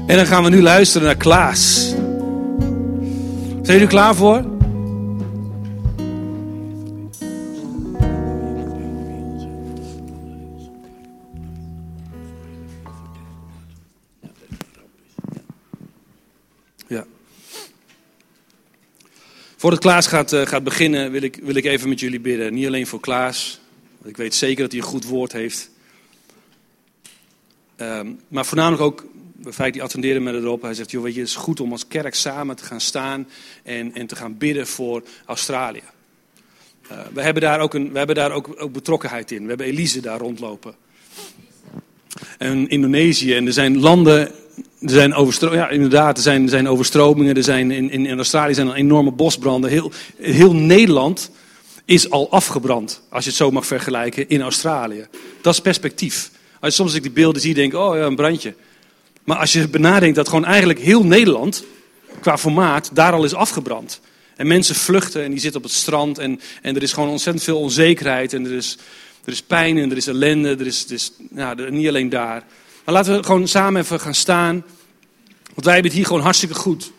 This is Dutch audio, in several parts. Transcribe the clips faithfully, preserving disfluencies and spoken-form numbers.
En dan gaan we nu luisteren naar Klaas. Zijn jullie klaar voor? Ja. Voordat Klaas gaat, uh, gaat beginnen, wil ik, wil ik even met jullie bidden. Niet alleen voor Klaas. Want ik weet zeker dat hij een goed woord heeft. Um, maar voornamelijk ook, Feit die attendeerde me erop. Hij zegt, joh, weet je, het is goed om als kerk samen te gaan staan en, en te gaan bidden voor Australië. Uh, we hebben daar, ook, een, we hebben daar ook, ook betrokkenheid in. We hebben Elise daar rondlopen. En Indonesië. En er zijn landen, er zijn overstromingen. Ja, inderdaad, er zijn, er zijn overstromingen. Er zijn in, in, in Australië zijn er enorme bosbranden. Heel, heel Nederland is al afgebrand, als je het zo mag vergelijken, in Australië. Dat is perspectief. Als je soms ik die beelden zie, denk ik, oh ja, een brandje. Maar als je benadenkt dat gewoon eigenlijk heel Nederland, qua formaat, daar al is afgebrand. En mensen vluchten en die zitten op het strand en, en er is gewoon ontzettend veel onzekerheid. En er is, er is pijn en er is ellende, er is, er is nou, er, niet alleen daar. Maar laten we gewoon samen even gaan staan, want wij hebben het hier gewoon hartstikke goed.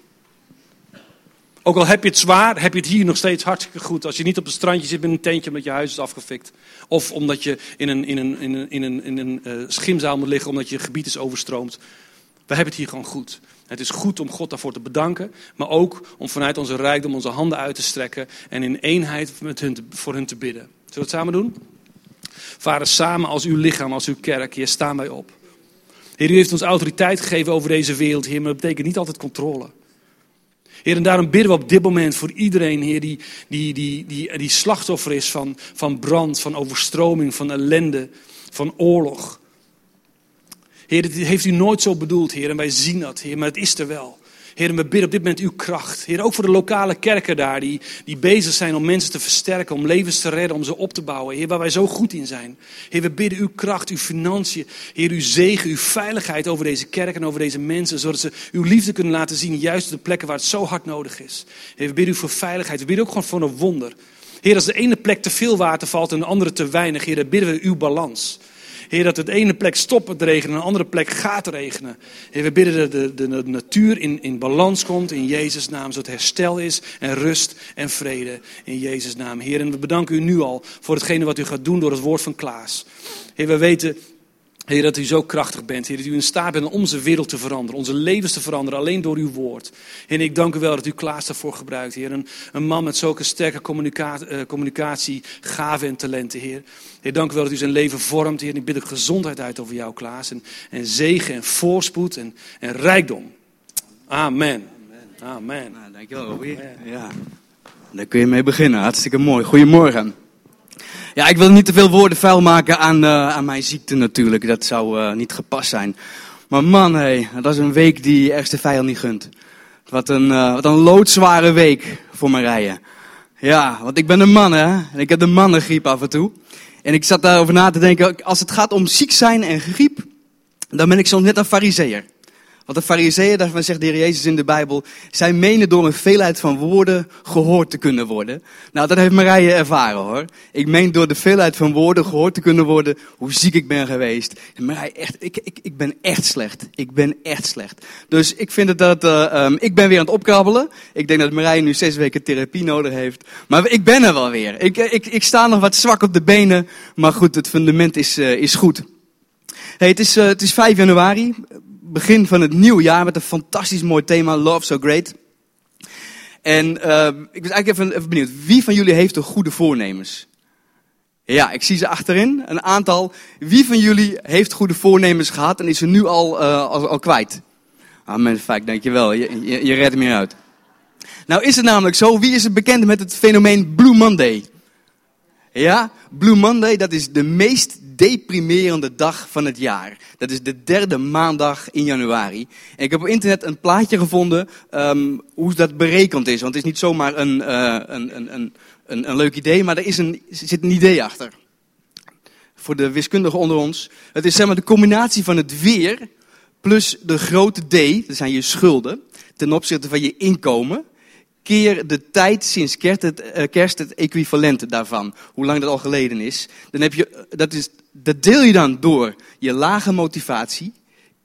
Ook al heb je het zwaar, heb je het hier nog steeds hartstikke goed. Als je niet op een strandje zit met een tentje omdat je huis is afgefikt. Of omdat je in een, in een, in een, in een, in een uh, schimzaal moet liggen omdat je gebied is overstroomd. We hebben het hier gewoon goed. Het is goed om God daarvoor te bedanken. Maar ook om vanuit onze rijkdom onze handen uit te strekken. En in eenheid met hun te, voor hun te bidden. Zullen we het samen doen? Vader, samen als uw lichaam, als uw kerk, hier staan wij op. Heer, u heeft ons autoriteit gegeven over deze wereld, Heer. Maar dat betekent niet altijd controle. Heer, en daarom bidden we op dit moment voor iedereen, Heer, die, die, die, die, die slachtoffer is van, van brand, van overstroming, van ellende, van oorlog. Heer, dit heeft u nooit zo bedoeld, Heer, en wij zien dat, Heer, maar het is er wel. Heer, en we bidden op dit moment uw kracht. Heer, ook voor de lokale kerken daar, die, die bezig zijn om mensen te versterken, om levens te redden, om ze op te bouwen. Heer, waar wij zo goed in zijn. Heer, we bidden uw kracht, uw financiën, Heer, uw zegen, uw veiligheid over deze kerk en over deze mensen, zodat ze uw liefde kunnen laten zien, juist op de plekken waar het zo hard nodig is. Heer, we bidden u voor veiligheid, we bidden ook gewoon voor een wonder. Heer, als de ene plek te veel water valt en de andere te weinig, Heer, dan bidden we uw balans. Heer, dat het de ene plek stopt met regenen en de andere plek gaat regenen. Heer, we bidden dat de, de, de natuur in, in balans komt in Jezus' naam. Zodat herstel is en rust en vrede in Jezus' naam. Heer, en we bedanken u nu al voor hetgene wat u gaat doen door het woord van Klaas. Heer, we weten, Heer, dat u zo krachtig bent. Heer, dat u in staat bent om onze wereld te veranderen. Onze levens te veranderen, alleen door uw woord. Heer, ik dank u wel dat u Klaas daarvoor gebruikt. Heer, een, een man met zulke sterke communica- uh, communicatie, gaven en talenten, Heer. Heer, dank u wel dat u zijn leven vormt. Heer, en ik bid ook gezondheid uit over jou, Klaas. En, en zegen en voorspoed en, en rijkdom. Amen. Amen. Amen. Nou, dankjewel, Robbie. Ja. Daar kun je mee beginnen. Hartstikke mooi. Goedemorgen. Ja, ik wil niet te veel woorden vuil maken aan, uh, aan mijn ziekte natuurlijk. Dat zou uh, niet gepast zijn. Maar man, hey, dat is een week die je ergste vijand niet gunt. Wat een, uh, wat een loodzware week voor Marije. Ja, want ik ben een man, hè. En ik heb de mannengriep af en toe. En ik zat daarover na te denken, als het gaat om ziek zijn en griep, dan ben ik soms net een farizeeër. Want de farizeeën, daarvan zegt de Heer Jezus in de Bijbel, zij menen door een veelheid van woorden gehoord te kunnen worden. Nou, dat heeft Marije ervaren, hoor. Ik meen door de veelheid van woorden gehoord te kunnen worden hoe ziek ik ben geweest. En Marije, echt, ik, ik, ik ben echt slecht. Ik ben echt slecht. Dus ik vind het dat, uh, um, ik ben weer aan het opkrabbelen. Ik denk dat Marije nu zes weken therapie nodig heeft. Maar ik ben er wel weer. Ik, ik, ik sta nog wat zwak op de benen. Maar goed, het fundament is, uh, is goed. Hey, het is, uh, het is vijf januari. Begin van het nieuwe jaar met een fantastisch mooi thema, Love So Great. En uh, ik was eigenlijk even, even benieuwd, wie van jullie heeft er goede voornemens? Ja, ik zie ze achterin, een aantal. Wie van jullie heeft goede voornemens gehad en is er nu al, uh, al, al kwijt? Amen, fijn, dankjewel, je, je, je redt me uit. Nou is het namelijk zo, wie is er bekend met het fenomeen Blue Monday? Ja, Blue Monday, dat is de meest deprimerende dag van het jaar. Dat is de derde maandag in januari. En ik heb op internet een plaatje gevonden um, hoe dat berekend is. Want het is niet zomaar een, uh, een, een, een, een, een leuk idee, maar er, is een, er zit een idee achter. Voor de wiskundigen onder ons. Het is zeg maar de combinatie van het weer plus de grote D, dat zijn je schulden, ten opzichte van je inkomen, keer de tijd sinds kerst het, uh, kerst het equivalent daarvan. Hoe lang dat al geleden is. Dan heb je, dat, is dat deel je dan door je lage motivatie,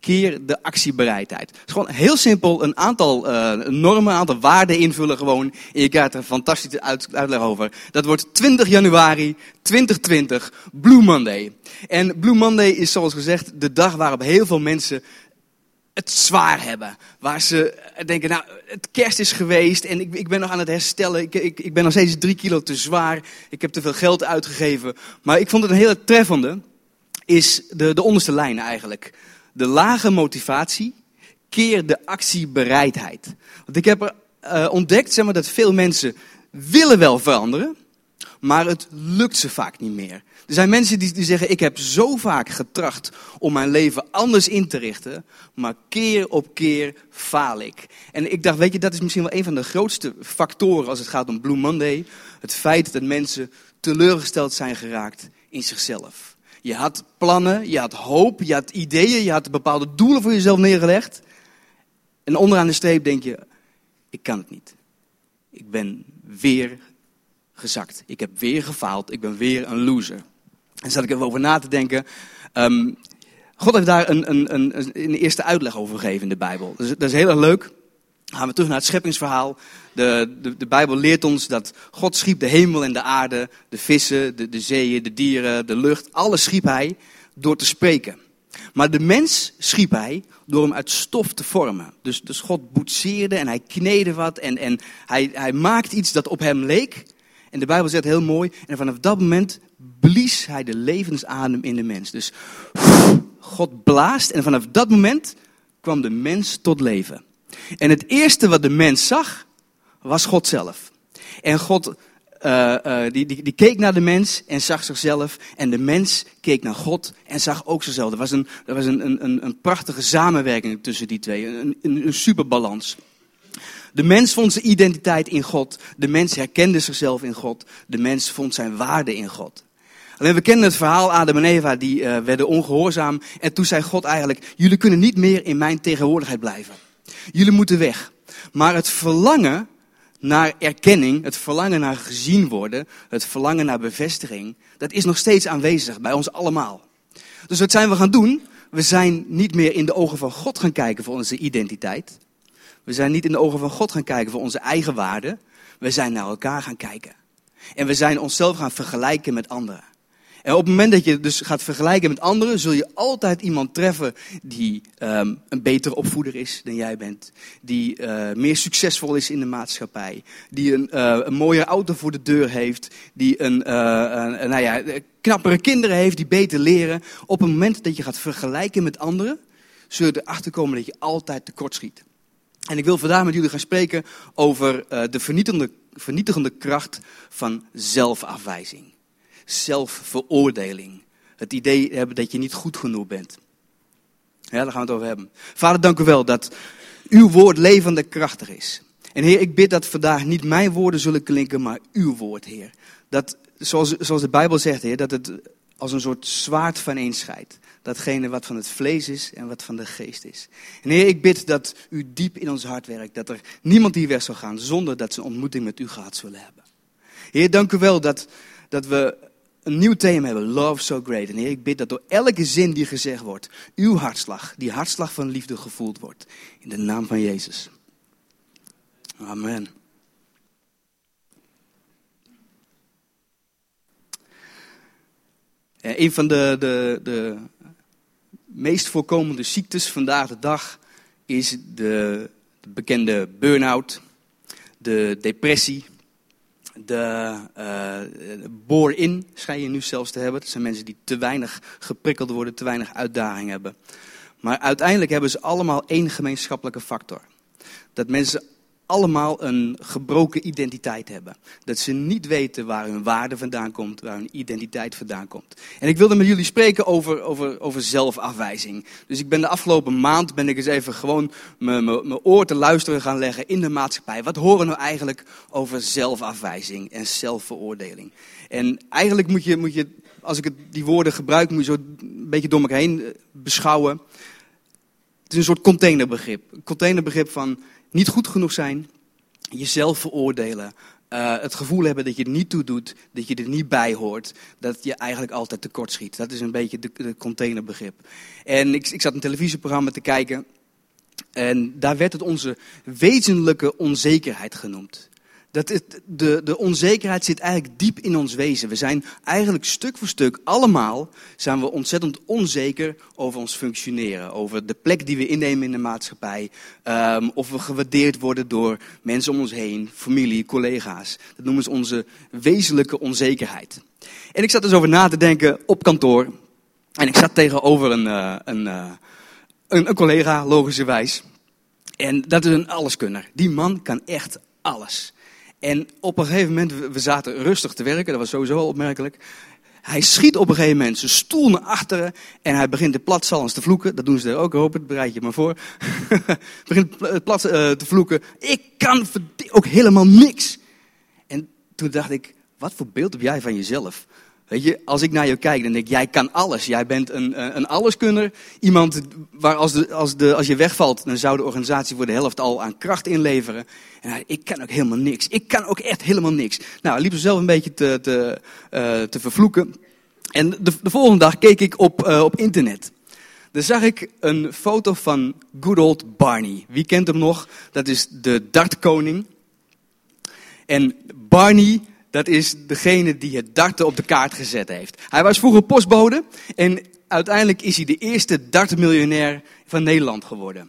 keer de actiebereidheid. Het is gewoon heel simpel een aantal uh, normen, een aantal waarden invullen gewoon. En je krijgt er een fantastische uit, uitleg over. Dat wordt twintig januari twintig twintig, Blue Monday. En Blue Monday is zoals gezegd de dag waarop heel veel mensen het zwaar hebben. Waar ze denken, nou, het kerst is geweest en ik, ik ben nog aan het herstellen. Ik, ik, ik ben nog steeds drie kilo te zwaar. Ik heb te veel geld uitgegeven. Maar ik vond het een hele treffende, is de, de onderste lijn eigenlijk. De lage motivatie keer de actiebereidheid. Want ik heb er uh, ontdekt, zeg maar, dat veel mensen willen wel veranderen, maar het lukt ze vaak niet meer. Er zijn mensen die, die zeggen, ik heb zo vaak getracht om mijn leven anders in te richten, maar keer op keer faal ik. En ik dacht, weet je, dat is misschien wel een van de grootste factoren als het gaat om Blue Monday. Het feit dat mensen teleurgesteld zijn geraakt in zichzelf. Je had plannen, je had hoop, je had ideeën, je had bepaalde doelen voor jezelf neergelegd. En onderaan de streep denk je, ik kan het niet. Ik ben weer gezakt. Ik heb weer gefaald. Ik ben weer een loser. En zat ik even over na te denken. Um, God heeft daar een, een, een, een eerste uitleg over gegeven in de Bijbel. Dus, dat is heel erg leuk. Dan gaan we terug naar het scheppingsverhaal. De, de, de Bijbel leert ons dat God schiep de hemel en de aarde, de vissen, de, de zeeën, de dieren, de lucht. Alles schiep hij door te spreken. Maar de mens schiep hij door hem uit stof te vormen. Dus, dus God boetseerde en hij kneedde wat en, en hij, hij maakte iets dat op hem leek. En de Bijbel zegt heel mooi, en vanaf dat moment blies hij de levensadem in de mens. Dus God blaast en vanaf dat moment kwam de mens tot leven. En het eerste wat de mens zag, was God zelf. En God uh, uh, die, die, die keek naar de mens en zag zichzelf. En de mens keek naar God en zag ook zichzelf. Er was een, er was een, een, een prachtige samenwerking tussen die twee, een, een, een superbalans. De mens vond zijn identiteit in God. De mens herkende zichzelf in God. De mens vond zijn waarde in God. Alleen we kennen het verhaal, Adam en Eva, die uh, werden ongehoorzaam. En toen zei God eigenlijk, jullie kunnen niet meer in mijn tegenwoordigheid blijven. Jullie moeten weg. Maar het verlangen naar erkenning, het verlangen naar gezien worden, het verlangen naar bevestiging, dat is nog steeds aanwezig bij ons allemaal. Dus wat zijn we gaan doen? We zijn niet meer in de ogen van God gaan kijken voor onze identiteit. We zijn niet in de ogen van God gaan kijken voor onze eigen waarde. We zijn naar elkaar gaan kijken. En we zijn onszelf gaan vergelijken met anderen. En op het moment dat je dus gaat vergelijken met anderen, zul je altijd iemand treffen die um, een betere opvoeder is dan jij bent. Die uh, meer succesvol is in de maatschappij. Die een, uh, een mooie auto voor de deur heeft. Die een, uh, een, nou ja, knappere kinderen heeft die beter leren. Op het moment dat je gaat vergelijken met anderen, zul je erachter komen dat je altijd tekortschiet. En ik wil vandaag met jullie gaan spreken over uh, de vernietigende, vernietigende kracht van zelfafwijzing. Zelfveroordeling. Het idee hebben dat je niet goed genoeg bent. Ja, daar gaan we het over hebben. Vader, dank u wel dat uw woord levend en krachtig is. En Heer, ik bid dat vandaag niet mijn woorden zullen klinken, maar uw woord, Heer. Dat, zoals, zoals de Bijbel zegt, Heer, dat het als een soort zwaard vaneenscheidt. Datgene wat van het vlees is en wat van de geest is. En Heer, ik bid dat u diep in ons hart werkt. Dat er niemand hier weg zal gaan zonder dat ze een ontmoeting met u gehad zullen hebben. Heer, dank u wel dat, dat we een nieuw thema hebben. Love so great. En Heer, ik bid dat door elke zin die gezegd wordt, uw hartslag, die hartslag van liefde gevoeld wordt. In de naam van Jezus. Amen. Ja, een van de, de, de meest voorkomende ziektes vandaag de dag is de, de bekende burn-out, de depressie, de uh, bore-in schijn je nu zelfs te hebben. Dat zijn mensen die te weinig geprikkeld worden, te weinig uitdaging hebben. Maar uiteindelijk hebben ze allemaal één gemeenschappelijke factor. Dat mensen allemaal een gebroken identiteit hebben. Dat ze niet weten waar hun waarde vandaan komt, waar hun identiteit vandaan komt. En ik wilde met jullie spreken over, over, over zelfafwijzing. Dus ik ben de afgelopen maand ben ik eens even gewoon mijn oor te luisteren gaan leggen in de maatschappij. Wat horen we nou eigenlijk over zelfafwijzing en zelfveroordeling? En eigenlijk moet je, moet je als ik het, die woorden gebruik, moet je zo een beetje door elkaar heen beschouwen. Het is een soort containerbegrip. Een containerbegrip van niet goed genoeg zijn, jezelf veroordelen, Uh, het gevoel hebben dat je er niet toe doet, dat je er niet bij hoort, dat je eigenlijk altijd tekort schiet. Dat is een beetje de, de containerbegrip. En ik, ik zat een televisieprogramma te kijken en daar werd het onze wezenlijke onzekerheid genoemd. Dat is, de, de onzekerheid zit eigenlijk diep in ons wezen. We zijn eigenlijk stuk voor stuk allemaal zijn we ontzettend onzeker over ons functioneren. Over de plek die we innemen in de maatschappij. Um, of we gewaardeerd worden door mensen om ons heen, familie, collega's. Dat noemen ze onze wezenlijke onzekerheid. En ik zat dus over na te denken op kantoor. En ik zat tegenover een, uh, een, uh, een, een collega, logischerwijs. En dat is een alleskunner. Die man kan echt alles. En op een gegeven moment, we zaten rustig te werken, dat was sowieso al opmerkelijk. Hij schiet op een gegeven moment zijn stoel naar achteren en hij begint de platzalens te vloeken. Dat doen ze er ook, Robert, bereid je maar voor. begint plat uh, te vloeken. Ik kan ook helemaal niks. En toen dacht ik, wat voor beeld heb jij van jezelf? Weet je, als ik naar jou kijk, dan denk ik, jij kan alles. Jij bent een, een alleskunner. Iemand waar als, de, als, de, als je wegvalt, dan zou de organisatie voor de helft al aan kracht inleveren. En hij, ik kan ook helemaal niks. Ik kan ook echt helemaal niks. Nou, hij liep zichzelf een beetje te, te, uh, te vervloeken. En de, de volgende dag keek ik op, uh, op internet. Daar zag ik een foto van good old Barney. Wie kent hem nog? Dat is de dartkoning. En Barney, dat is degene die het darten op de kaart gezet heeft. Hij was vroeger postbode en uiteindelijk is hij de eerste dartmiljonair van Nederland geworden.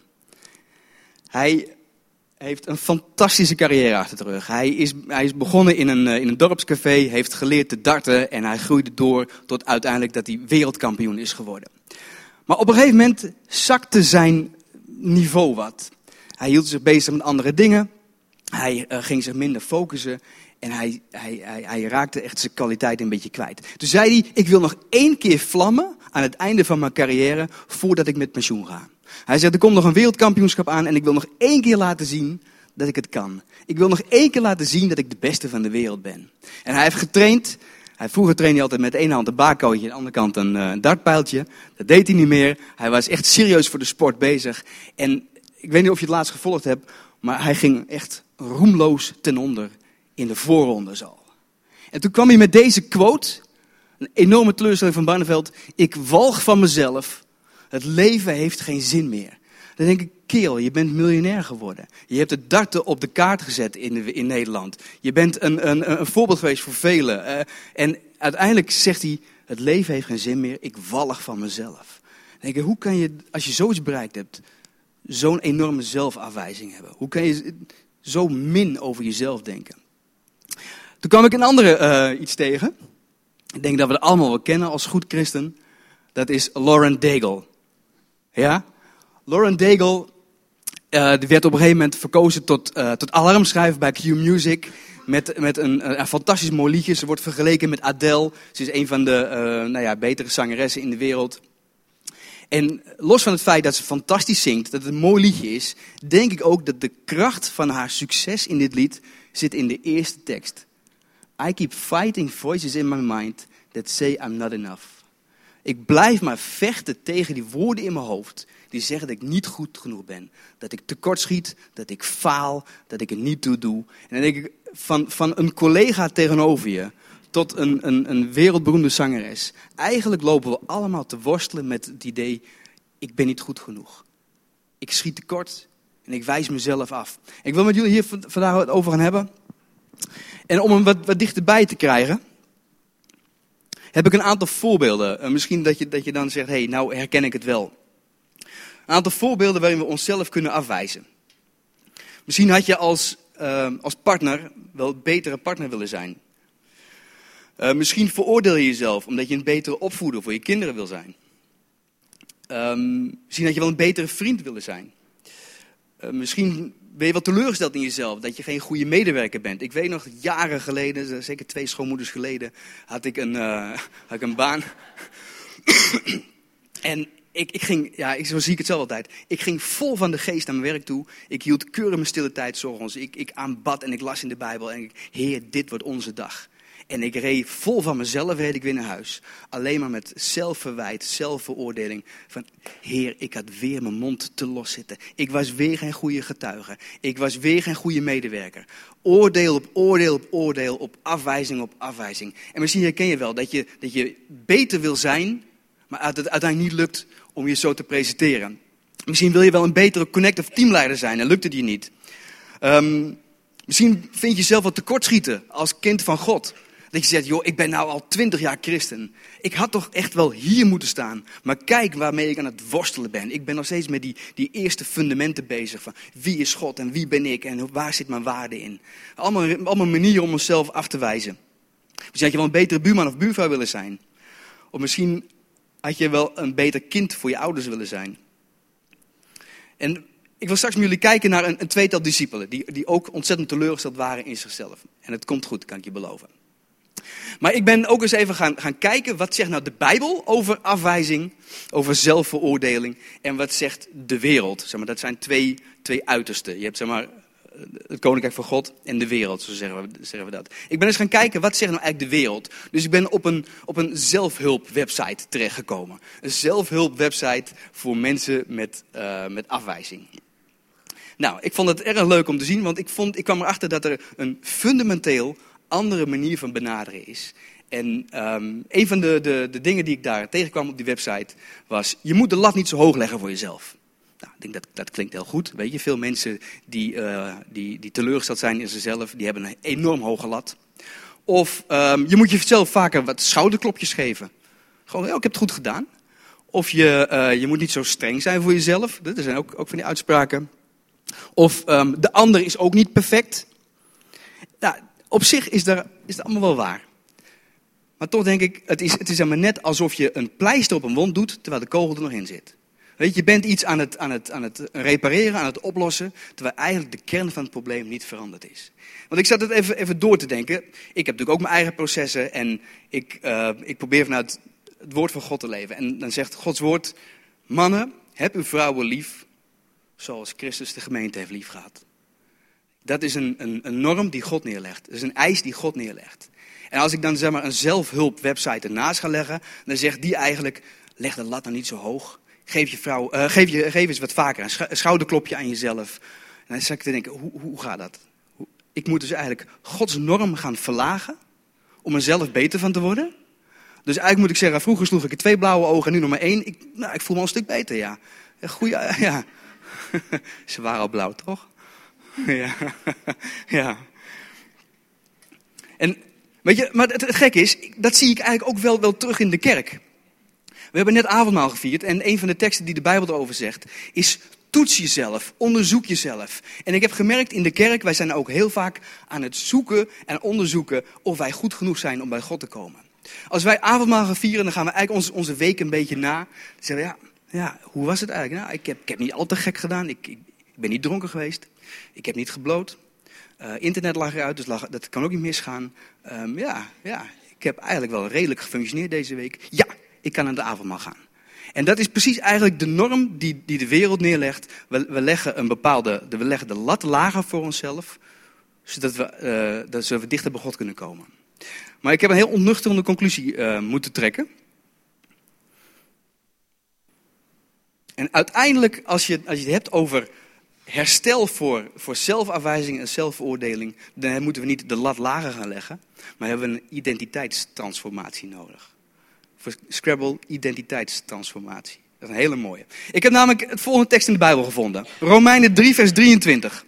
Hij heeft een fantastische carrière achter de rug. Hij is, hij is begonnen in een, in een dorpscafé, heeft geleerd te darten en hij groeide door tot uiteindelijk dat hij wereldkampioen is geworden. Maar op een gegeven moment zakte zijn niveau wat. Hij hield zich bezig met andere dingen. Hij uh, ging zich minder focussen. En hij, hij, hij, hij raakte echt zijn kwaliteit een beetje kwijt. Toen zei hij, ik wil nog één keer vlammen aan het einde van mijn carrière voordat ik met pensioen ga. Hij zegt, er komt nog een wereldkampioenschap aan en ik wil nog één keer laten zien dat ik het kan. Ik wil nog één keer laten zien dat ik de beste van de wereld ben. En hij heeft getraind. Hij, vroeger trainde hij altijd met één hand een bakootje en aan de andere kant een, uh, een dartpijltje. Dat deed hij niet meer. Hij was echt serieus voor de sport bezig. En ik weet niet of je het laatst gevolgd hebt, maar hij ging echt roemloos ten onder in de voorrondes al. En toen kwam hij met deze quote, een enorme teleurstelling van Barneveld. Ik walg van mezelf. Het leven heeft geen zin meer. Dan denk ik, kerel, je bent miljonair geworden. Je hebt het darten op de kaart gezet in, in Nederland. Je bent een, een, een voorbeeld geweest voor velen. Uh, en uiteindelijk zegt hij, het leven heeft geen zin meer. Ik walg van mezelf. Dan denk ik, hoe kan je, als je zoiets bereikt hebt, zo'n enorme zelfafwijzing hebben? Hoe kan je zo min over jezelf denken? Toen kwam ik een andere uh, iets tegen. Ik denk dat we het allemaal wel kennen als goed christen. Dat is Lauren Daigle. Ja? Lauren Daigle uh, die werd op een gegeven moment verkozen tot, uh, tot alarmschrijver bij Q Music. Met, met een, een, een fantastisch mooi liedje. Ze wordt vergeleken met Adele. Ze is een van de uh, nou ja, betere zangeressen in de wereld. En los van het feit dat ze fantastisch zingt, dat het een mooi liedje is, denk ik ook dat de kracht van haar succes in dit lied zit in de eerste tekst. I keep fighting voices in my mind that say I'm not enough. Ik blijf maar vechten tegen die woorden in mijn hoofd die zeggen dat ik niet goed genoeg ben. Dat ik tekortschiet, dat ik faal, dat ik er niet toe doe. En dan denk ik, van, van een collega tegenover je tot een, een, een wereldberoemde zangeres. Eigenlijk lopen we allemaal te worstelen met het idee, ik ben niet goed genoeg. Ik schiet tekort en ik wijs mezelf af. Ik wil met jullie hier vandaag wat over gaan hebben. En om hem wat, wat dichterbij te krijgen, heb ik een aantal voorbeelden. Uh, misschien dat je, dat je dan zegt, hé, hey, nou herken ik het wel. Een aantal voorbeelden waarin we onszelf kunnen afwijzen. Misschien had je als, uh, als partner wel een betere partner willen zijn. Uh, misschien veroordeel je jezelf omdat je een betere opvoeder voor je kinderen wil zijn. Um, misschien had je wel een betere vriend willen zijn. Uh, misschien ben je wel teleurgesteld in jezelf dat je geen goede medewerker bent. Ik weet nog, jaren geleden, zeker twee schoonmoeders geleden, had ik een, uh, had ik een baan. en ik, ik ging, ja, zo zie ik het zelf altijd. Ik ging vol van de geest naar mijn werk toe. Ik hield keurig mijn stille tijd 's ochtends. Ik, ik aanbad en ik las in de Bijbel. En ik, Heer, dit wordt onze dag. En ik reed vol van mezelf, reed ik weer naar huis. Alleen maar met zelfverwijt, zelfveroordeling. Van, Heer, ik had weer mijn mond te los zitten. Ik was weer geen goede getuige. Ik was weer geen goede medewerker. Oordeel op oordeel op oordeel, op afwijzing op afwijzing. En misschien herken je wel dat je, dat je beter wil zijn, maar dat het uiteindelijk niet lukt om je zo te presenteren. Misschien wil je wel een betere connect of teamleider zijn en lukt het je niet. Um, misschien vind je jezelf wat tekortschieten als kind van God. Dat je zegt, joh, ik ben nou al twintig jaar christen. Ik had toch echt wel hier moeten staan. Maar kijk waarmee ik aan het worstelen ben. Ik ben nog steeds met die, die eerste fundamenten bezig. Van wie is God en wie ben ik en waar zit mijn waarde in. Allemaal, allemaal manieren om onszelf af te wijzen. Misschien had je wel een betere buurman of buurvrouw willen zijn. Of misschien had je wel een beter kind voor je ouders willen zijn. En ik wil straks met jullie kijken naar een, een tweetal discipelen. Die, die ook ontzettend teleurgesteld waren in zichzelf. En het komt goed, kan ik je beloven. Maar ik ben ook eens even gaan, gaan kijken, wat zegt nou de Bijbel over afwijzing, over zelfveroordeling en wat zegt de wereld. Zeg maar, dat zijn twee, twee uitersten. Je hebt zeg maar, het koninkrijk van God en de wereld, zo zeggen we, zeggen we dat. Ik ben eens gaan kijken, wat zegt nou eigenlijk de wereld. Dus ik ben op een, op een zelfhulpwebsite terechtgekomen. Een zelfhulpwebsite voor mensen met, uh, met afwijzing. Nou, ik vond het erg leuk om te zien, want ik, vond, ik kwam erachter dat er een fundamenteel andere manier van benaderen is. En um, een van de, de, de dingen die ik daar tegenkwam op die website was, je moet de lat niet zo hoog leggen voor jezelf. Nou, ik denk dat dat klinkt heel goed. Weet je, veel mensen die, uh, die, die teleurgesteld zijn in zichzelf, die hebben een enorm hoge lat. Of um, je moet jezelf vaker wat schouderklopjes geven. Gewoon, oh, ik heb het goed gedaan. Of je, uh, je moet niet zo streng zijn voor jezelf. Dat zijn ook, ook van die uitspraken. Of um, de ander is ook niet perfect. Nou, op zich is, daar, is dat allemaal wel waar. Maar toch denk ik, het is, het is maar net alsof je een pleister op een wond doet, terwijl de kogel er nog in zit. Weet je, je bent iets aan het, aan, het, aan het repareren, aan het oplossen, terwijl eigenlijk de kern van het probleem niet veranderd is. Want ik zat het even, even door te denken. Ik heb natuurlijk ook mijn eigen processen en ik, uh, ik probeer vanuit het woord van God te leven. En dan zegt Gods woord, mannen, heb uw vrouwen lief, zoals Christus de gemeente heeft liefgehad. Dat is een, een, een norm die God neerlegt. Dat is een eis die God neerlegt. En als ik dan zeg maar een zelfhulpwebsite ernaast ga leggen, dan zegt die eigenlijk, leg de lat dan niet zo hoog. Geef, je vrouw, uh, geef, je, geef eens wat vaker een, sch- een schouderklopje aan jezelf. En dan zat ik te denken, hoe, hoe gaat dat? Hoe, ik moet dus eigenlijk Gods norm gaan verlagen om er zelf beter van te worden. Dus eigenlijk moet ik zeggen, vroeger sloeg ik er twee blauwe ogen en nu nog maar één. Ik, nou, ik voel me al een stuk beter, ja. Goeie, ja. Ze waren al blauw, toch? Ja, ja. En weet je, maar het, het gekke is, dat zie ik eigenlijk ook wel, wel terug in de kerk. We hebben net avondmaal gevierd en een van de teksten die de Bijbel erover zegt, is toets jezelf, onderzoek jezelf. En ik heb gemerkt in de kerk, wij zijn ook heel vaak aan het zoeken en onderzoeken of wij goed genoeg zijn om bij God te komen. Als wij avondmaal gaan vieren, dan gaan we eigenlijk onze, onze week een beetje na. Dan zeggen we, ja, ja, hoe was het eigenlijk? Nou, ik heb, ik heb niet al te gek gedaan, ik, ik, ik ben niet dronken geweest. Ik heb niet gebloot. Uh, internet lag eruit, dus lag, dat kan ook niet misgaan. Um, ja, ja, ik heb eigenlijk wel redelijk gefunctioneerd deze week. Ja, ik kan aan de avondmaal gaan. En dat is precies eigenlijk de norm die, die de wereld neerlegt. We, we, leggen een bepaalde, we leggen de lat lager voor onszelf, zodat we, uh, dat we dichter bij God kunnen komen. Maar ik heb een heel onnuchterende conclusie uh, moeten trekken. En uiteindelijk, als je, als je het hebt over herstel voor, voor zelfafwijzing en zelfveroordeling, dan moeten we niet de lat lager gaan leggen, maar hebben we een identiteitstransformatie nodig. Voor Scrabble, identiteitstransformatie. Dat is een hele mooie. Ik heb namelijk het volgende tekst in de Bijbel gevonden. Romeinen drie, vers drieëntwintig.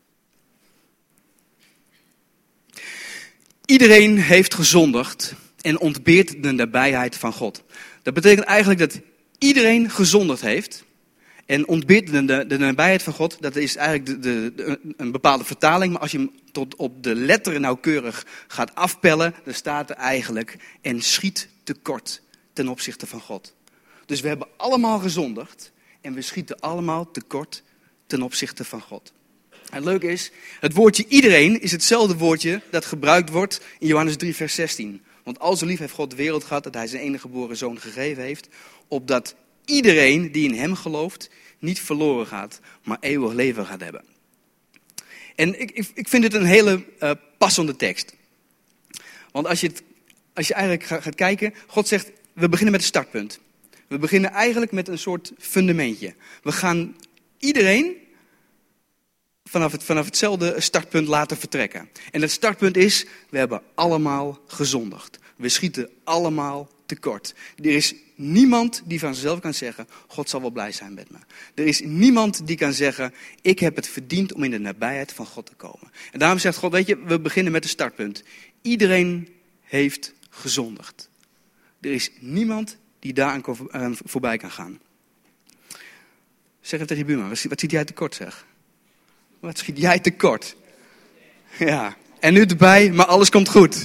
Iedereen heeft gezondigd en ontbeert de nabijheid van God. Dat betekent eigenlijk dat iedereen gezondigd heeft en ontbeert de, de, de nabijheid van God. Dat is eigenlijk de, de, de, een bepaalde vertaling, maar als je hem tot op de letteren nauwkeurig gaat afpellen, dan staat er eigenlijk en schiet tekort ten opzichte van God. Dus we hebben allemaal gezondigd en we schieten allemaal tekort ten opzichte van God. Het leuke is, het woordje iedereen is hetzelfde woordje dat gebruikt wordt in Johannes drie vers zestien. Want al zo lief heeft God de wereld gehad dat hij zijn enige geboren zoon gegeven heeft, opdat iedereen die in hem gelooft niet verloren gaat, maar eeuwig leven gaat hebben. En ik, ik, ik vind het een hele uh, passende tekst. Want als je, het, als je eigenlijk gaat kijken, God zegt, we beginnen met een startpunt. We beginnen eigenlijk met een soort fundamentje. We gaan iedereen vanaf, het, vanaf hetzelfde startpunt laten vertrekken. En het startpunt is, we hebben allemaal gezondigd. We schieten allemaal tekort. Er is niemand die van zichzelf kan zeggen, God zal wel blij zijn met me. Er is niemand die kan zeggen, ik heb het verdiend om in de nabijheid van God te komen. En daarom zegt God, weet je, we beginnen met een startpunt. Iedereen heeft gezondigd. Er is niemand die daaraan voorbij kan gaan. Zeg het tegen je buurman, wat schiet jij tekort, zeg? Wat schiet jij tekort? Ja, en nu erbij, maar alles komt goed.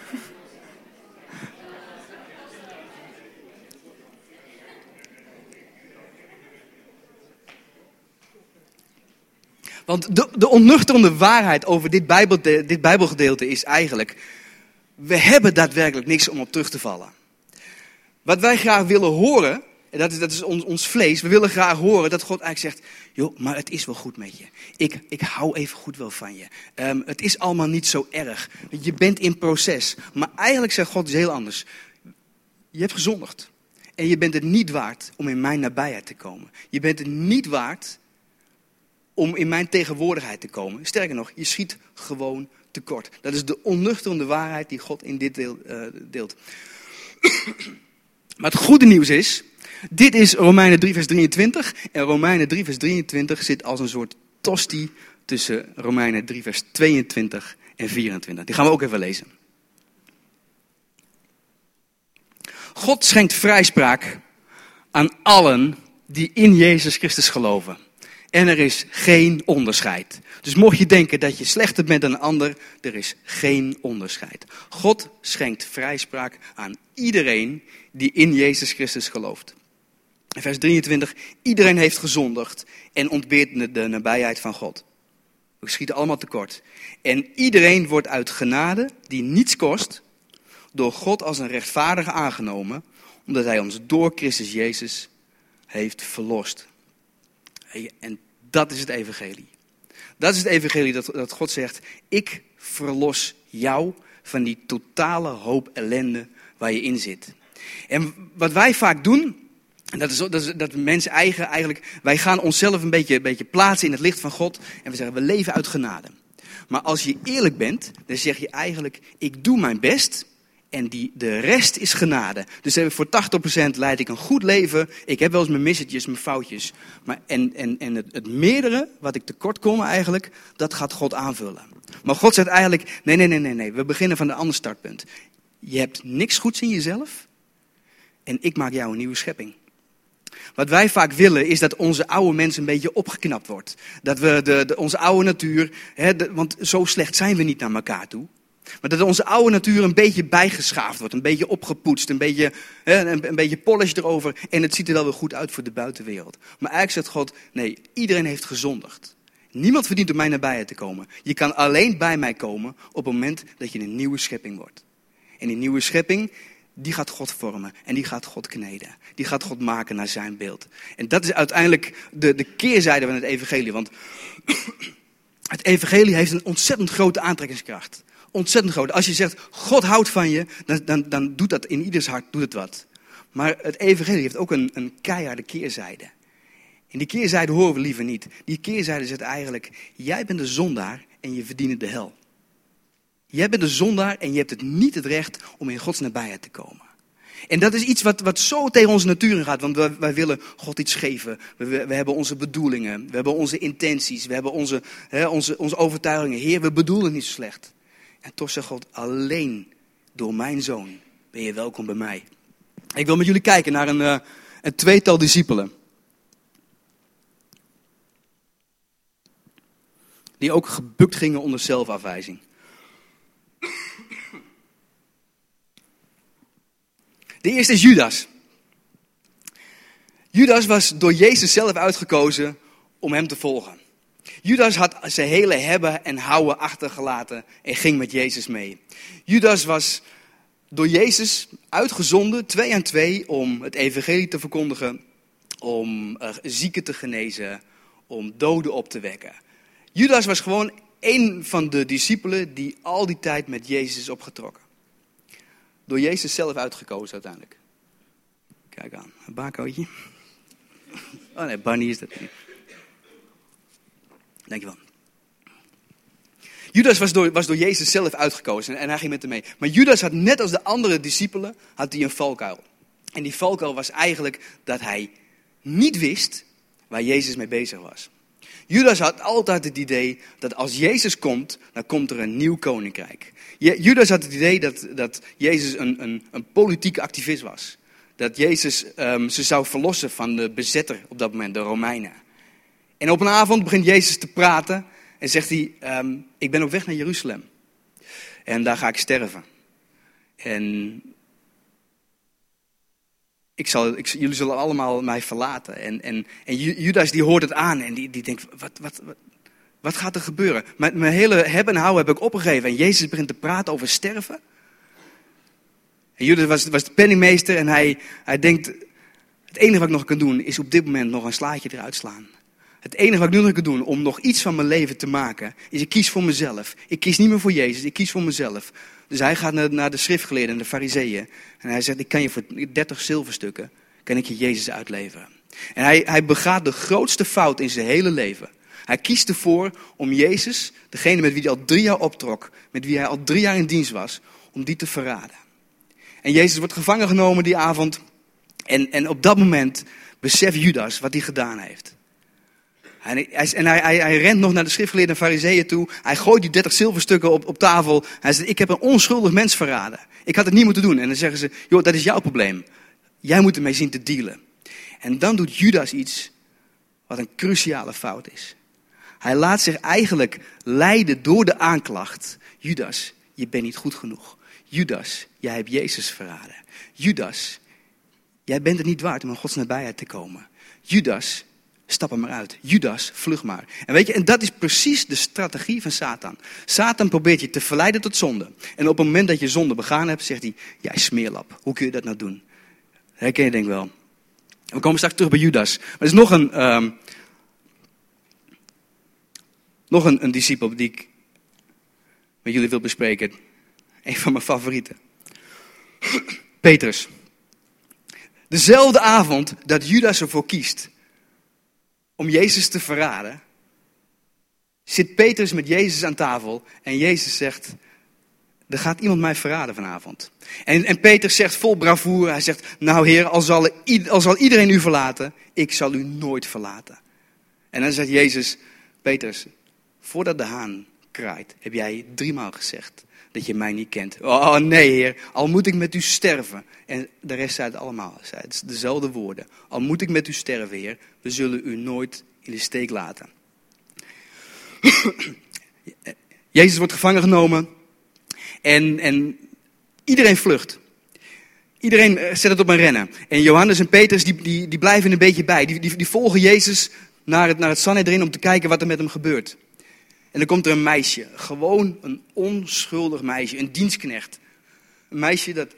Want de, de onnuchterende waarheid over dit, Bijbel, dit Bijbelgedeelte is eigenlijk, we hebben daadwerkelijk niks om op terug te vallen. Wat wij graag willen horen, en dat is, dat is ons, ons vlees, we willen graag horen dat God eigenlijk zegt, joh, maar het is wel goed met je. Ik, ik hou even goed wel van je. Um, het is allemaal niet zo erg. Je bent in proces. Maar eigenlijk zegt God iets heel anders. Je hebt gezondigd. En je bent het niet waard om in mijn nabijheid te komen. Je bent het niet waard om in mijn tegenwoordigheid te komen. Sterker nog, je schiet gewoon tekort. Dat is de onnuchterende waarheid die God in dit deel, uh, deelt. Maar het goede nieuws is, dit is Romeinen drie vers drieëntwintig. En Romeinen drie vers drieëntwintig zit als een soort tosti tussen Romeinen drie vers tweeëntwintig en vierentwintig. Die gaan we ook even lezen. God schenkt vrijspraak aan allen die in Jezus Christus geloven. En er is geen onderscheid. Dus mocht je denken dat je slechter bent dan een ander, er is geen onderscheid. God schenkt vrijspraak aan iedereen die in Jezus Christus gelooft. In vers drieëntwintig, iedereen heeft gezondigd en ontbeert de nabijheid van God. We schieten allemaal tekort. En iedereen wordt uit genade, die niets kost, door God als een rechtvaardige aangenomen, omdat hij ons door Christus Jezus heeft verlost. En dat is het evangelie. Dat is het evangelie dat, dat God zegt, ik verlos jou van die totale hoop ellende waar je in zit. En wat wij vaak doen, en dat is, dat is dat mensen eigen eigenlijk, wij gaan onszelf een beetje, een beetje plaatsen in het licht van God en we zeggen, we leven uit genade. Maar als je eerlijk bent, dan zeg je eigenlijk, ik doe mijn best en die, de rest is genade. Dus voor tachtig procent leid ik een goed leven. Ik heb wel eens mijn missetjes, mijn foutjes. Maar en en, en het, het meerdere, wat ik tekort kom eigenlijk, dat gaat God aanvullen. Maar God zegt eigenlijk, nee, nee, nee, nee, nee. We beginnen van een ander startpunt. Je hebt niks goeds in jezelf en ik maak jou een nieuwe schepping. Wat wij vaak willen is dat onze oude mens een beetje opgeknapt wordt. Dat we de, de, onze oude natuur, hè, de, want zo slecht zijn we niet naar elkaar toe. Maar dat onze oude natuur een beetje bijgeschaafd wordt, een beetje opgepoetst, een beetje, hè, een, een beetje polish erover. En het ziet er wel weer goed uit voor de buitenwereld. Maar eigenlijk zegt God, nee, iedereen heeft gezondigd. Niemand verdient om mij nabij te komen. Je kan alleen bij mij komen op het moment dat je een nieuwe schepping wordt. En die nieuwe schepping, die gaat God vormen en die gaat God kneden. Die gaat God maken naar zijn beeld. En dat is uiteindelijk de, de keerzijde van het evangelie. Want het evangelie heeft een ontzettend grote aantrekkingskracht. Ontzettend groot. Als je zegt, God houdt van je, dan, dan, dan doet dat in ieders hart doet het wat. Maar het evangelie heeft ook een, een keiharde keerzijde. En die keerzijde horen we liever niet. Die keerzijde zegt eigenlijk, jij bent de zondaar en je verdient de hel. Jij bent de zondaar en je hebt het niet het recht om in Gods nabijheid te komen. En dat is iets wat, wat zo tegen onze natuur in gaat. Want wij, wij willen God iets geven. We, we, we hebben onze bedoelingen. We hebben onze intenties. We hebben onze, hè, onze, onze overtuigingen. Heer, we bedoelen niet zo slecht. En toch zegt God, alleen door mijn zoon ben je welkom bij mij. Ik wil met jullie kijken naar een, uh, een tweetal discipelen. Die ook gebukt gingen onder zelfafwijzing. De eerste is Judas. Judas was door Jezus zelf uitgekozen om hem te volgen. Judas had zijn hele hebben en houden achtergelaten en ging met Jezus mee. Judas was door Jezus uitgezonden, twee aan twee, om het evangelie te verkondigen, om uh, zieken te genezen, om doden op te wekken. Judas was gewoon een van de discipelen die al die tijd met Jezus is opgetrokken. door Jezus zelf uitgekozen uiteindelijk. Kijk aan, een barcootje. Oh nee, Barney is dat niet. Dankjewel. Judas was door, was door Jezus zelf uitgekozen en hij ging met hem mee. Maar Judas had net als de andere discipelen had hij een valkuil. En die valkuil was eigenlijk dat hij niet wist waar Jezus mee bezig was. Judas had altijd het idee dat als Jezus komt, dan komt er een nieuw koninkrijk. Judas had het idee dat, dat Jezus een, een, een politieke activist was. Dat Jezus um, ze zou verlossen van de bezetter op dat moment, de Romeinen. En op een avond begint Jezus te praten en zegt hij, um, ik ben op weg naar Jeruzalem. En daar ga ik sterven. En ik zal, ik, jullie zullen allemaal mij verlaten. En, en, en Judas die hoort het aan en die, die denkt, wat, wat, wat, wat gaat er gebeuren? Mijn, mijn hele hebben en houden heb ik opgegeven. En Jezus begint te praten over sterven. En Judas was, was de penningmeester en hij, hij denkt, het enige wat ik nog kan doen is op dit moment nog een slaatje eruit slaan. Het enige wat ik nu nog kan doen om nog iets van mijn leven te maken, is ik kies voor mezelf. Ik kies niet meer voor Jezus, ik kies voor mezelf. Dus hij gaat naar, naar de schriftgeleerden en de fariseeën. En hij zegt, ik kan je voor dertig zilverstukken, kan ik je Jezus uitleveren. En hij, hij begaat de grootste fout in zijn hele leven. Hij kiest ervoor om Jezus, degene met wie hij al drie jaar optrok, met wie hij al drie jaar in dienst was, om die te verraden. En Jezus wordt gevangen genomen die avond. En, en op dat moment beseft Judas wat hij gedaan heeft. En, hij, en hij, hij, hij rent nog naar de schriftgeleerden en fariseeën toe. Hij gooit die dertig zilverstukken op, op tafel. Hij zegt, ik heb een onschuldig mens verraden. Ik had het niet moeten doen. En dan zeggen ze, joh, dat is jouw probleem. Jij moet ermee zien te dealen. En dan doet Judas iets wat een cruciale fout is. Hij laat zich eigenlijk leiden door de aanklacht. Judas, je bent niet goed genoeg. Judas, jij hebt Jezus verraden. Judas, jij bent het niet waard om in Gods nabijheid te komen. Judas, stap er maar uit. Judas, vlug maar. En weet je, en dat is precies de strategie van Satan. Satan probeert je te verleiden tot zonde. En op het moment dat je zonde begaan hebt, zegt hij, jij smeerlap, hoe kun je dat nou doen? Dat herken je denk ik wel. We komen straks terug bij Judas. Maar er is nog een, um, nog een, een discipel die ik met jullie wil bespreken. Een van mijn favorieten. Petrus. Dezelfde avond dat Judas ervoor kiest om Jezus te verraden, zit Petrus met Jezus aan tafel en Jezus zegt, er gaat iemand mij verraden vanavond. En, en Petrus zegt vol bravoure, hij zegt, nou Heer, al zal, al zal iedereen u verlaten, ik zal u nooit verlaten. En dan zegt Jezus, Petrus, voordat de haan kraait, heb jij driemaal gezegd dat je mij niet kent. Oh nee Heer, al moet ik met u sterven. En de rest zei het allemaal, zei het dezelfde woorden. Al moet ik met u sterven Heer, we zullen u nooit in de steek laten. Jezus wordt gevangen genomen en, en iedereen vlucht. Iedereen zet het op een rennen. En Johannes en Petrus die, die, die blijven een beetje bij. Die, die, die volgen Jezus naar het, naar het Sanhedrin om te kijken wat er met hem gebeurt. En dan komt er een meisje, gewoon een onschuldig meisje, een dienstknecht. Een meisje dat,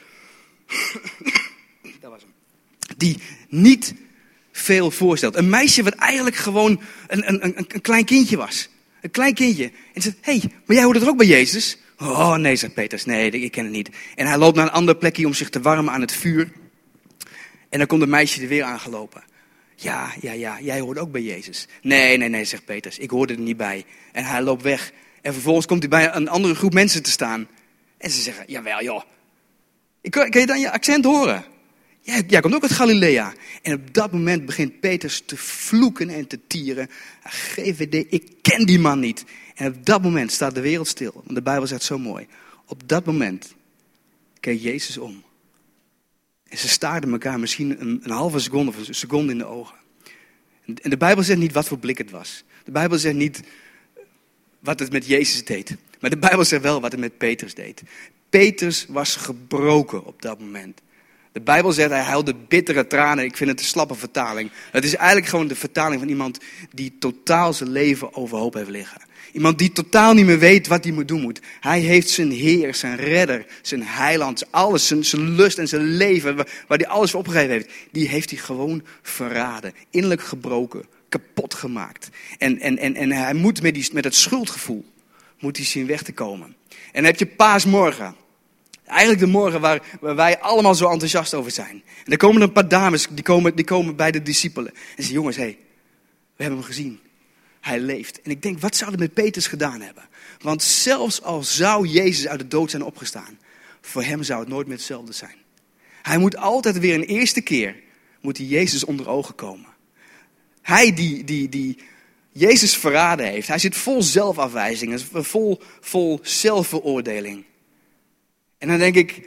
dat was hem, die niet veel voorstelt. Een meisje wat eigenlijk gewoon een, een, een, een klein kindje was. Een klein kindje. En ze zegt, hé, hey, maar jij hoort er ook bij Jezus? Oh nee, zegt Petrus, nee, ik ken het niet. En hij loopt naar een ander plekje om zich te warmen aan het vuur. En dan komt het meisje er weer aangelopen. Ja, ja, ja, jij hoort ook bij Jezus. Nee, nee, nee, zegt Petrus, ik hoorde er niet bij. En hij loopt weg. En vervolgens komt hij bij een andere groep mensen te staan. En ze zeggen, jawel joh, kan, kan je dan je accent horen? Jij, jij komt ook uit Galilea. En op dat moment begint Petrus te vloeken en te tieren. G V D, ik ken die man niet. En op dat moment staat de wereld stil. Want de Bijbel zegt zo mooi. Op dat moment keek Jezus om. En ze staarden elkaar misschien een, een halve seconde of een seconde in de ogen. En de Bijbel zegt niet wat voor blik het was. De Bijbel zegt niet wat het met Jezus deed. Maar de Bijbel zegt wel wat het met Petrus deed. Petrus was gebroken op dat moment. De Bijbel zegt hij huilde bittere tranen. Ik vind het een slappe vertaling. Het is eigenlijk gewoon de vertaling van iemand die totaal zijn leven overhoop heeft liggen. Iemand die totaal niet meer weet wat hij moet doen moet. Hij heeft zijn Heer, zijn redder, zijn heiland, alles, zijn, zijn lust en zijn leven, waar, waar hij alles voor opgegeven heeft. Die heeft hij gewoon verraden, innerlijk gebroken, kapot gemaakt. En, en, en, en hij moet met, die, met het schuldgevoel, moet hij zien weg te komen. En dan heb je paasmorgen. Eigenlijk de morgen waar, waar wij allemaal zo enthousiast over zijn. En dan komen er een paar dames, die komen, die komen bij de discipelen. En zeggen, jongens, hé, hey, we hebben hem gezien. Hij leeft. En ik denk, wat zou het met Petrus gedaan hebben? Want zelfs al zou Jezus uit de dood zijn opgestaan, voor hem zou het nooit meer hetzelfde zijn. Hij moet altijd weer een eerste keer, moet hij Jezus onder ogen komen. Hij die, die, die Jezus verraden heeft, hij zit vol zelfafwijzing, vol, vol zelfveroordeling. En dan denk ik,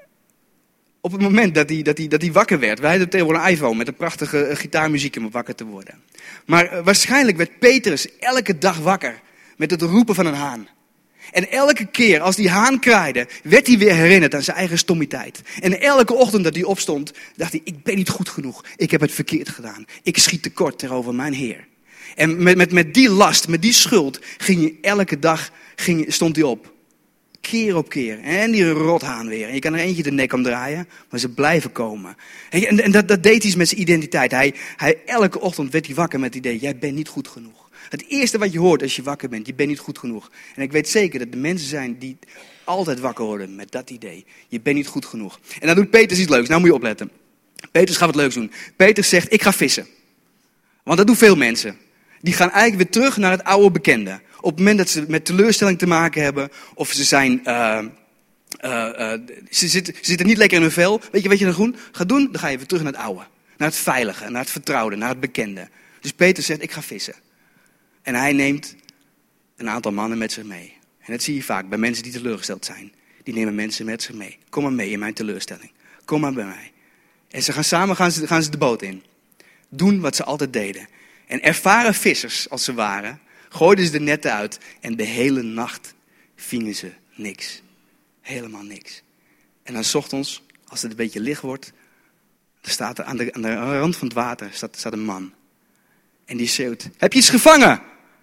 op het moment dat hij, dat hij, dat hij wakker werd, wij hadden tegenwoordig een iPhone met een prachtige gitaarmuziek om wakker te worden. Maar uh, waarschijnlijk werd Petrus elke dag wakker met het roepen van een haan. En elke keer als die haan kraaide, werd hij weer herinnerd aan zijn eigen stommiteit. En elke ochtend dat hij opstond, dacht hij, ik ben niet goed genoeg. Ik heb het verkeerd gedaan. Ik schiet tekort tegenover mijn Heer. En met, met, met die last, met die schuld, ging hij elke dag, ging, stond hij op. Keer op keer. En die rothaan weer. En je kan er eentje de nek omdraaien, maar ze blijven komen. En, en dat, dat deed iets met zijn identiteit. Hij, hij, elke ochtend werd hij wakker met het idee, jij bent niet goed genoeg. Het eerste wat je hoort als je wakker bent, je bent niet goed genoeg. En ik weet zeker dat er mensen zijn die altijd wakker worden met dat idee. Je bent niet goed genoeg. En dan doet Petrus iets leuks. Nou moet je opletten. Petrus gaat wat leuks doen. Petrus zegt, ik ga vissen. Want dat doen veel mensen. Die gaan eigenlijk weer terug naar het oude bekende. Op het moment dat ze met teleurstelling te maken hebben, of ze zijn, uh, uh, uh, ze, zitten, ze zitten niet lekker in hun vel. Weet je wat je dan gaat doen? Dan ga je weer terug naar het oude. Naar het veilige, naar het vertrouwde, naar het bekende. Dus Petrus zegt, ik ga vissen. En hij neemt een aantal mannen met zich mee. En dat zie je vaak bij mensen die teleurgesteld zijn. Die nemen mensen met zich mee. Kom maar mee in mijn teleurstelling. Kom maar bij mij. En ze gaan samen gaan ze, gaan ze de boot in. Doen wat ze altijd deden. En ervaren vissers, als ze waren, gooiden ze de netten uit. En de hele nacht vingen ze niks. Helemaal niks. En dan 's ochtends, als het een beetje licht wordt, dan staat er aan de, aan de rand van het water staat, staat een man. En die schreeuwt, heb je iets gevangen?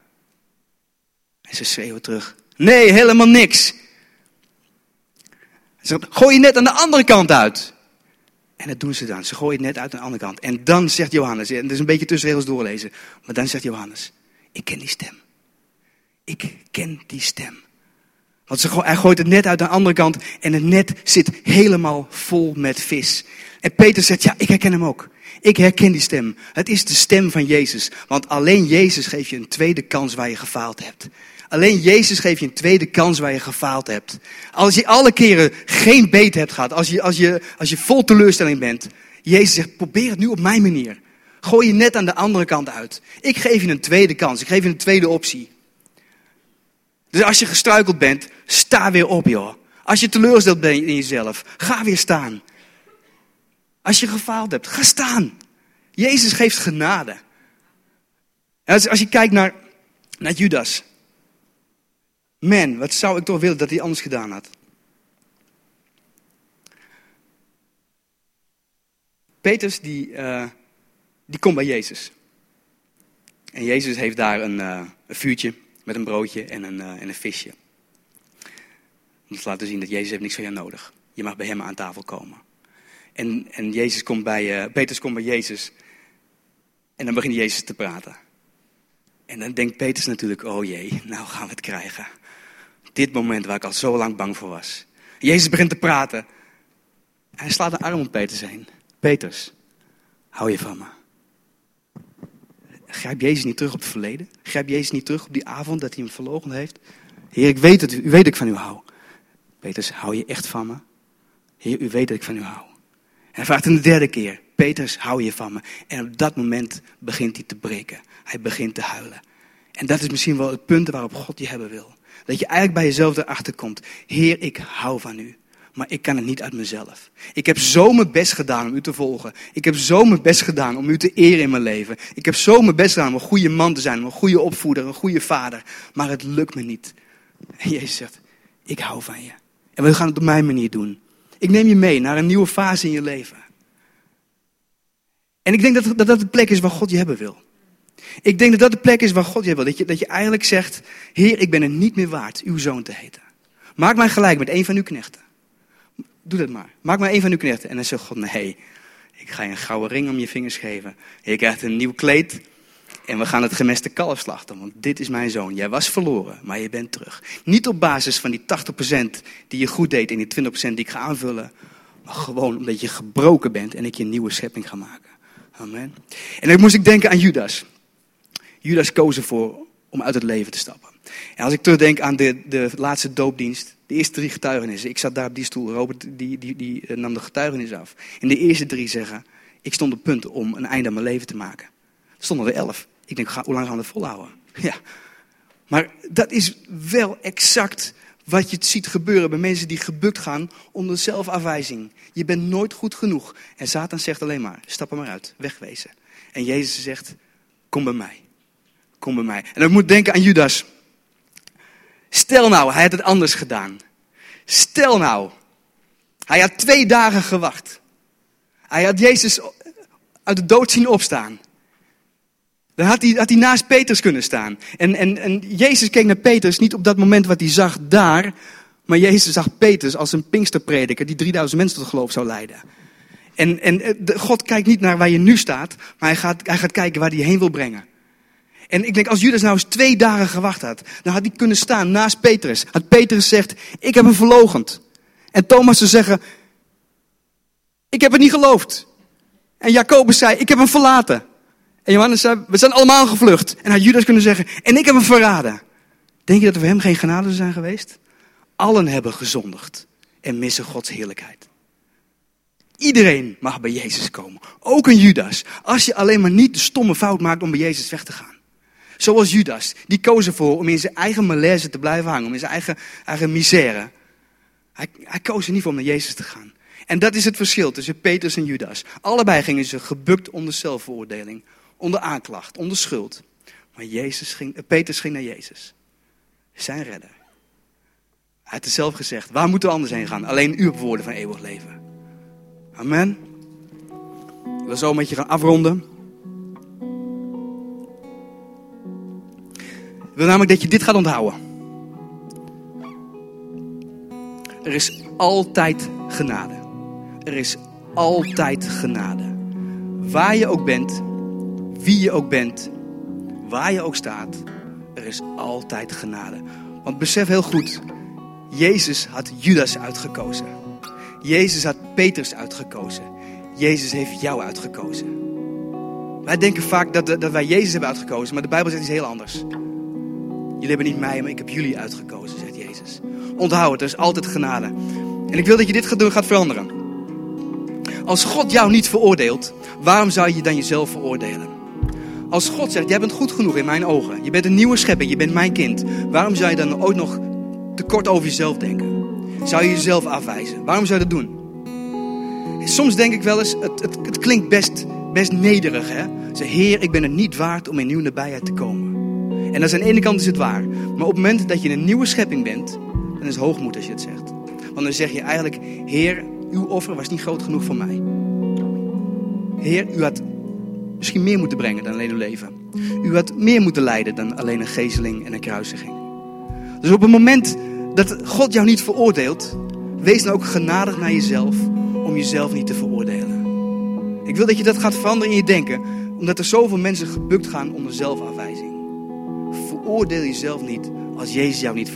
En ze schreeuwen terug, nee, helemaal niks. Ze zegt, gooi je net aan de andere kant uit. En dat doen ze dan. Ze gooien het net uit aan de andere kant. En dan zegt Johannes, en dat is een beetje tussen regels doorlezen. Maar dan zegt Johannes, ik ken die stem. Ik ken die stem. Want ze go- hij gooit het net uit aan de andere kant. En het net zit helemaal vol met vis. En Peter zegt, ja, ik herken hem ook. Ik herken die stem. Het is de stem van Jezus. Want alleen Jezus geeft je een tweede kans waar je gefaald hebt. Alleen Jezus geeft je een tweede kans waar je gefaald hebt. Als je alle keren geen beet hebt gehad. Als je, als je, als je vol teleurstelling bent. Jezus zegt, probeer het nu op mijn manier. Gooi je net aan de andere kant uit. Ik geef je een tweede kans. Ik geef je een tweede optie. Dus als je gestruikeld bent, sta weer op, joh. Als je teleurgesteld bent in jezelf, ga weer staan. Als je gefaald hebt, ga staan. Jezus geeft genade. En als, als je kijkt naar, naar Judas. Man, wat zou ik toch willen dat hij anders gedaan had. Petrus, die, uh, die komt bij Jezus. En Jezus heeft daar een, uh, een vuurtje met een broodje en een, uh, en een visje. Om te laten zien dat Jezus heeft niks van jou nodig. Je mag bij hem aan tafel komen. En, en Jezus komt bij, uh, Petrus komt bij Jezus. En dan begint Jezus te praten. En dan denkt Petrus natuurlijk, oh jee, nou gaan we het krijgen. Dit moment waar ik al zo lang bang voor was. Jezus begint te praten. En hij slaat een arm om Petrus heen. Petrus, hou je van me. Grijp Jezus niet terug op het verleden? Grijp Jezus niet terug op die avond dat hij hem verloochend heeft? Heer, ik weet het, u weet dat ik van u hou. Petrus, hou je echt van me? Heer, u weet dat ik van u hou. En hij vraagt hem de derde keer. Petrus, hou je van me? En op dat moment begint hij te breken. Hij begint te huilen. En dat is misschien wel het punt waarop God je hebben wil. Dat je eigenlijk bij jezelf erachter komt. Heer, ik hou van u. Maar ik kan het niet uit mezelf. Ik heb zo mijn best gedaan om u te volgen. Ik heb zo mijn best gedaan om u te eren in mijn leven. Ik heb zo mijn best gedaan om een goede man te zijn. Om een goede opvoeder, een goede vader. Maar het lukt me niet. En Jezus zegt, ik hou van je. En we gaan het op mijn manier doen. Ik neem je mee naar een nieuwe fase in je leven. En ik denk dat dat, dat de plek is waar God je hebben wil. Ik denk dat dat de plek is waar God je wil. Dat je, dat je eigenlijk zegt, Heer, ik ben het niet meer waard uw zoon te heten. Maak mij gelijk met een van uw knechten. Doe dat maar. Maak mij een van uw knechten. En dan zegt God, nee, ik ga je een gouden ring om je vingers geven. Je krijgt een nieuw kleed. En we gaan het gemeste kalf slachten, want dit is mijn zoon. Jij was verloren, maar je bent terug. Niet op basis van die tachtig procent die je goed deed en die twintig procent die ik ga aanvullen. Maar gewoon omdat je gebroken bent en ik je een nieuwe schepping ga maken. Amen. En dan moest ik denken aan Judas. Judas koos ervoor om uit het leven te stappen. En als ik terugdenk aan de, de laatste doopdienst, de eerste drie getuigenissen. Ik zat daar op die stoel, Robert die, die, die nam de getuigenis af. En de eerste drie zeggen, ik stond op punt om een einde aan mijn leven te maken. Er stonden er elf. Ik denk, hoe lang gaan we dat volhouden? Ja. Maar dat is wel exact wat je ziet gebeuren bij mensen die gebukt gaan onder zelfafwijzing. Je bent nooit goed genoeg. En Satan zegt alleen maar, stap er maar uit, wegwezen. En Jezus zegt, kom bij mij. Kom bij mij. En ik moet denken aan Judas. Stel nou, hij had het anders gedaan. Stel nou, hij had twee dagen gewacht. Hij had Jezus uit de dood zien opstaan. Dan had hij, had hij naast Petrus kunnen staan. En, en, en Jezus keek naar Petrus niet op dat moment wat hij zag daar. Maar Jezus zag Petrus als een pinksterprediker die drieduizend mensen tot geloof zou leiden. En, en de, God kijkt niet naar waar je nu staat, maar hij gaat, hij gaat kijken waar hij je heen wil brengen. En ik denk, als Judas nou eens twee dagen gewacht had, dan had hij kunnen staan naast Petrus. Had Petrus zegt, ik heb hem verloochend. En Thomas zou zeggen, ik heb het niet geloofd. En Jacobus zei, ik heb hem verlaten. En Johannes zei, we zijn allemaal gevlucht. En had Judas kunnen zeggen, en ik heb hem verraden. Denk je dat er voor hem geen genade zou zijn geweest? Allen hebben gezondigd en missen Gods heerlijkheid. Iedereen mag bij Jezus komen. Ook een Judas. Als je alleen maar niet de stomme fout maakt om bij Jezus weg te gaan. Zoals Judas. Die koos ervoor om in zijn eigen malaise te blijven hangen. Om in zijn eigen, eigen misère. Hij, hij koos er niet voor om naar Jezus te gaan. En dat is het verschil tussen Petrus en Judas. Allebei gingen ze gebukt onder zelfveroordeling. Onder aanklacht. Onder schuld. Maar Jezus ging, Petrus ging naar Jezus. Zijn redder. Hij had het zelf gezegd. Waar moeten we anders heen gaan? Alleen u op woorden van eeuwig leven. Amen. Ik wil zo met je gaan afronden. Ik wil namelijk dat je dit gaat onthouden. Er is altijd genade. Er is altijd genade. Waar je ook bent, wie je ook bent, waar je ook staat, er is altijd genade. Want besef heel goed, Jezus had Judas uitgekozen. Jezus had Petrus uitgekozen. Jezus heeft jou uitgekozen. Wij denken vaak dat, dat wij Jezus hebben uitgekozen, maar de Bijbel zegt iets heel anders. Jullie hebben niet mij, maar ik heb jullie uitgekozen, zegt Jezus. Onthoud het, er is altijd genade. En ik wil dat je dit gaat doen, gaat veranderen. Als God jou niet veroordeelt, waarom zou je dan jezelf veroordelen? Als God zegt, jij bent goed genoeg in mijn ogen. Je bent een nieuwe schepping, je bent mijn kind. Waarom zou je dan ook nog tekort over jezelf denken? Zou je jezelf afwijzen? Waarom zou je dat doen? En soms denk ik wel eens, het, het, het klinkt best, best nederig. Hè? Zeg, Heer, ik ben het niet waard om in uw nabijheid te komen. En dat is aan de ene kant is het waar. Maar op het moment dat je een nieuwe schepping bent, dan is het hoogmoed als je het zegt. Want dan zeg je eigenlijk, Heer, uw offer was niet groot genoeg voor mij. Heer, u had misschien meer moeten brengen dan alleen uw leven. U had meer moeten lijden dan alleen een gezeling en een kruisiging. Dus op het moment dat God jou niet veroordeelt, wees dan ook genadig naar jezelf om jezelf niet te veroordelen. Ik wil dat je dat gaat veranderen in je denken, omdat er zoveel mensen gebukt gaan onder zelfafwijzing. Veroordeel jezelf niet als Jezus jou niet